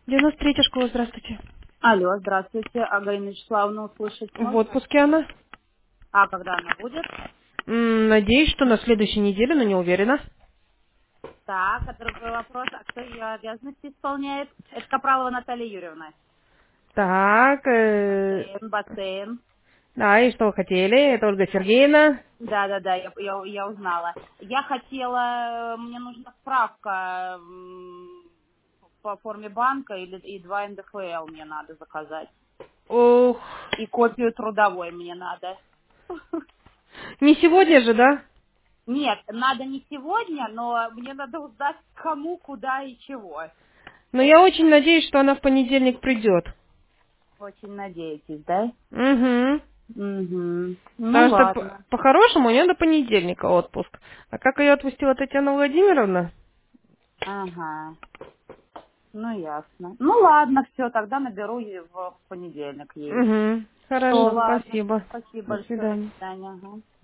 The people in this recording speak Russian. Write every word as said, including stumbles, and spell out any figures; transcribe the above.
девяносто третья школа, здравствуйте. Алло, здравствуйте. А Галина Вячеславовна услышать В можно? отпуске она. А когда она будет? М, Надеюсь, что на следующей неделе, но не уверена. Так, а другой вопрос. А кто ее обязанности исполняет? Это Капралова Наталья Юрьевна. Так, э, Бассейн, бассейн. да, и что вы хотели? Это Ольга Сергеевна. Да-да-да, я, я, я узнала. Я хотела, мне нужна справка м, по форме банка или и два эн дэ эф эл мне надо заказать. Ох, И копию трудовой мне надо. не сегодня же, да? Нет, надо не сегодня, но мне надо узнать, кому, куда и чего. Но я очень надеюсь, что она в понедельник придет. Очень надеетесь, да? Угу. Угу. Ну Потому что п- ладно. по-хорошему у нее до понедельника отпуск. А как ее отпустила Татьяна Владимировна? Ага. Ну ясно. Ну ладно, все, тогда наберу ей в понедельник ей. Угу. Все, Хорошо, ладно. спасибо. Спасибо До большое. До свидания. свидания. Ага.